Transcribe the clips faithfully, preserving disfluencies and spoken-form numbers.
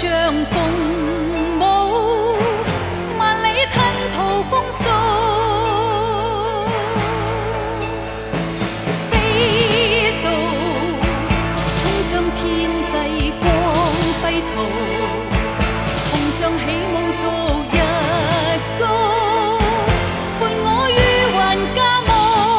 像凤舞，萬里吞吐風騷。飛到衝上天際光輝途，同上起舞做一歌，伴我於還家務。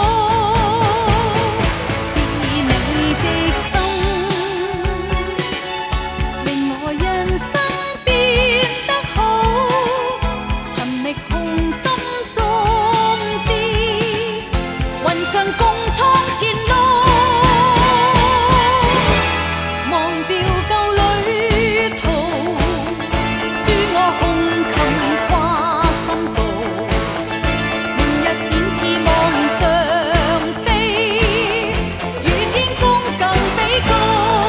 是你的心，令我人生變得好，尋覓雄心壯志，雲上共創前路。忘掉舊旅途，輸我胸襟跨深度，明日展翅望上飛，與天公更比高。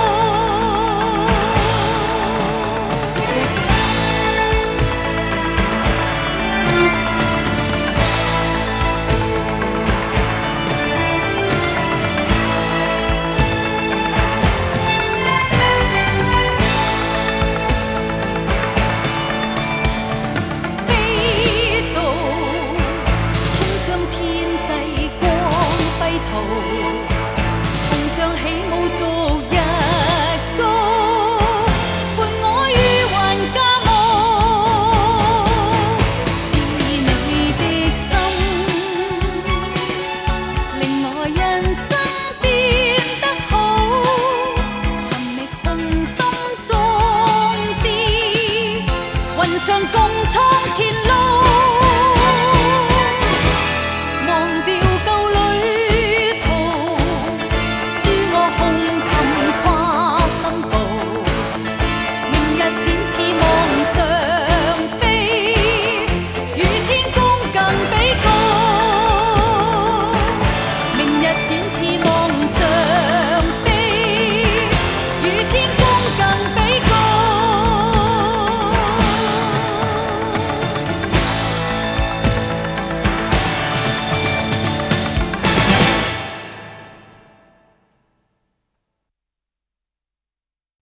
飛到衝上天際光輝途，同上起舞做一歌，伴我於還家務。是你的心，令我人生變得好，尋覓雄心壯志，雲上共創前路。